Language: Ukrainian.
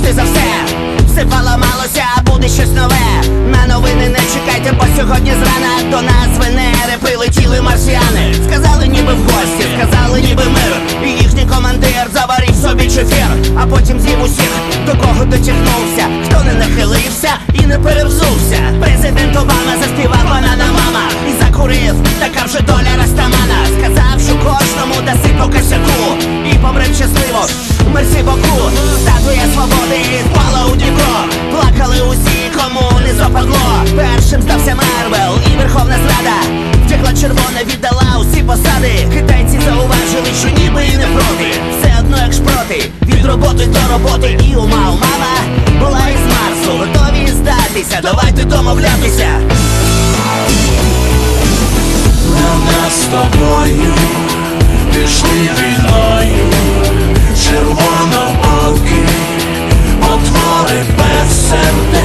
завжди за все. Все поламалося, а буде щось нове. На новини не чекайте, бо сьогодні зрана до нас з Венери прилетіли марсіани. Сказали ніби в гості, сказали ніби мир. І їхній командир заварив собі чефір, а потім з'їв усіх, до кого дотягнувся, хто не нахилився і не перевзувся. Президент Обама заспівав «Банана мама» і закурив, така вже доля Растамана. Сказав, що кожному даси по косяку і помрем щасливо, мерсі боку. Статуя свободи впала у Дніпро, плакали усі, кому не западло. Першим здався Марвел і Верховна Зрада, втекла червона, віддала усі посади. Китайці зауважили, що ніби і не проти, все одно як шпроти, від роботи до роботи. І мама була із Марсу, готові здатися, давайте домовлятися. На нас з тобою пішли війною, червоноокі потвори без сердець.